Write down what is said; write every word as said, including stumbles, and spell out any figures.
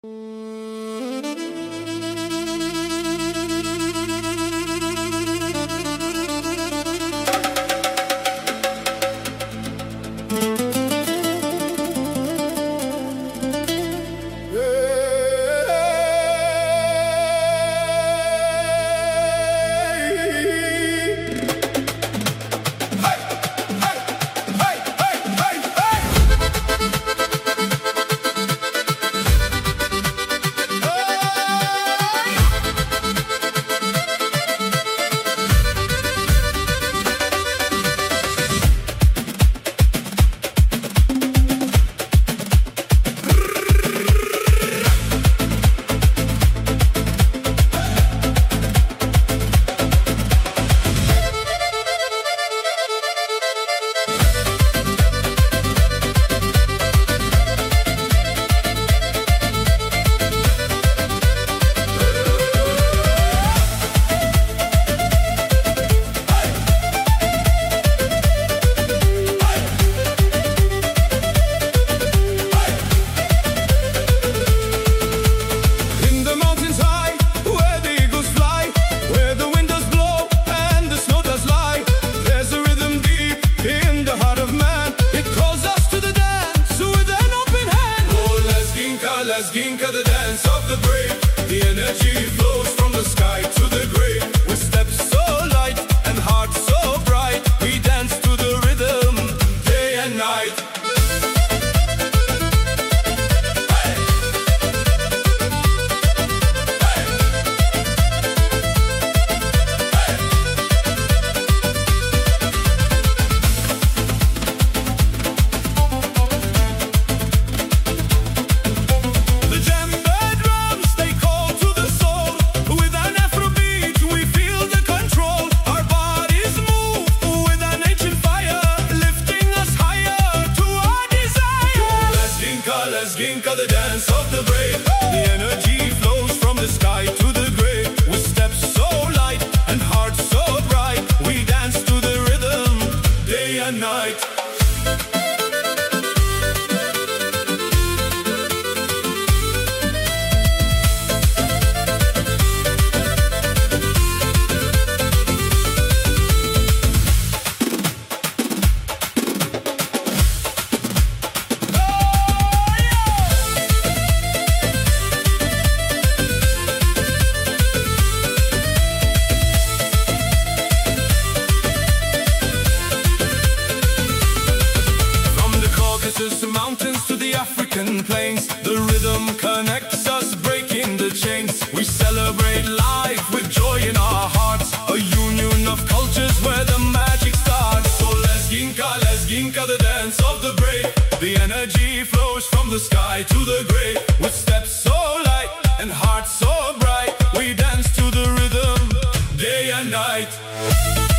Let's ginka the dance of the brave. The energy flows from the sky to the grave. With steps so light and hearts so bright, we dance to the rhythm day and night. Let's ginka the dance of the brave. The energy flows from the sky to the grave. With steps so light and hearts so bright, we dance to the rhythm day and night. Mountains to the African plains, the rhythm connects us, breaking the chains. We celebrate life with joy in our hearts, a union of cultures where the magic starts. So let's ginka, let's ginka the dance of the brave. The energy flows from the sky to the grave. With steps so light and hearts so bright, we dance to the rhythm day and night.